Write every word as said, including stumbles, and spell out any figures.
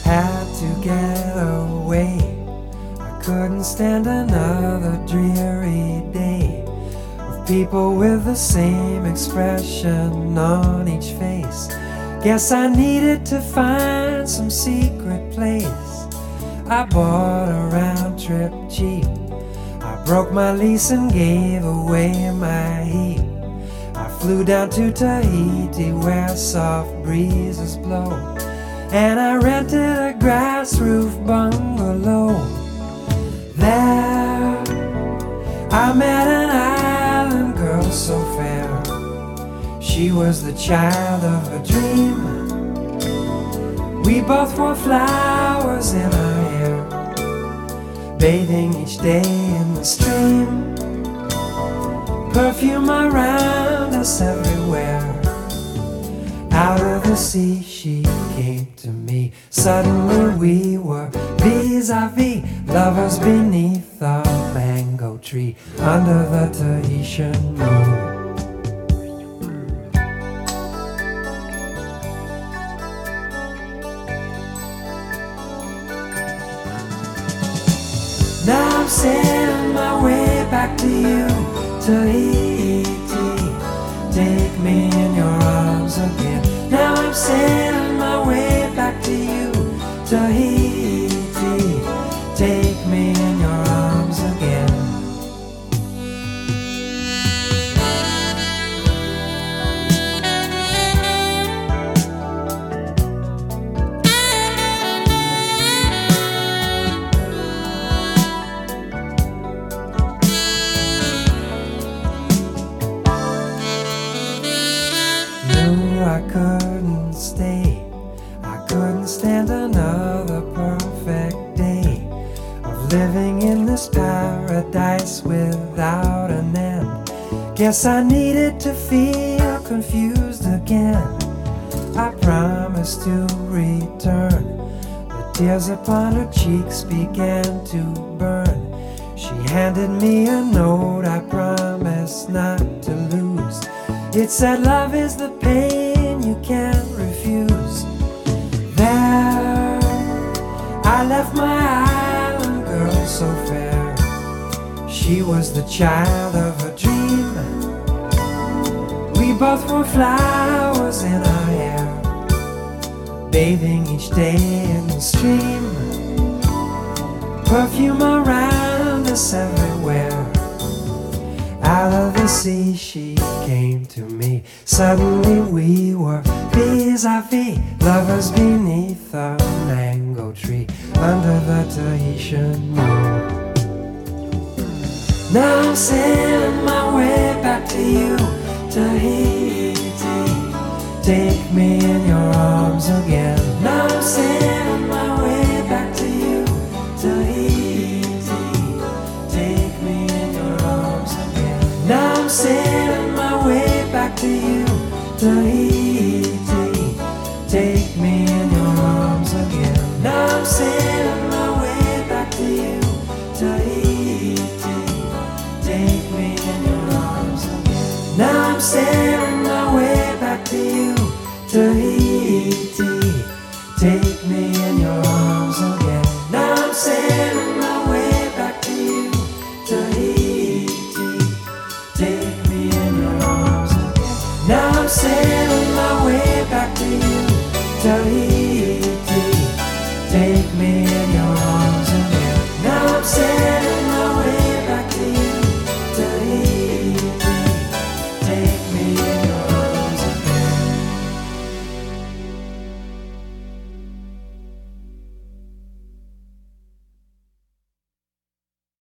had to get away. I couldn't stand another dreary day of people with the same expression on each face. Guess I needed to find some secret place. I bought a round trip cheap. I broke my lease and gave away my heat. I flew down to Tahiti where soft breezes blow, and I rented a grass roof bungalow. There I met an island girl so fair. She was the child of a dream. We both wore flowers in our hair, bathing each day in the stream. Perfume around us everywhere. Out of the sea she came to me. Suddenly we were vis-a-vis, lovers beneath a mango tree under the Tahitian moon. Now I'm sailing my way back to you, Tahiti. Take me in your arms again. Now I'm sailing my way back to you, Tahiti. Take me in your arms again. I couldn't stay. I couldn't stand another perfect day of living in this paradise without an end. Guess I needed to feel confused again. I promised to return. The tears upon her cheeks began to burn. She handed me a note I promised not to lose. It said, love is the pain you can't refuse. There I left my island girl so fair. She was the child of a dream. We both wore flowers in our hair, bathing each day in the stream. Perfume around us everywhere. Out of the sea she came to me. Suddenly we were vis-a-vis, lovers beneath a mango tree under the Tahitian moon. Now I'm sailing my way back to you, Tahiti. Take me in your arms again. Now I'm sailing my way back to you, Tahiti. Take me in your arms again. Now I'm sailing my way back to you, Tahiti. Take me in your arms again. Now I'm sailing my way back to you, Tahiti. Take me in your arms again. Now I'm sailing my way back to you, Tahiti. Take me in your arms again. Now I'm sailing my way back to you, Tahiti. Take me in your arms again. Now I'm sailing my way back to you, Tahiti. Take me in your arms.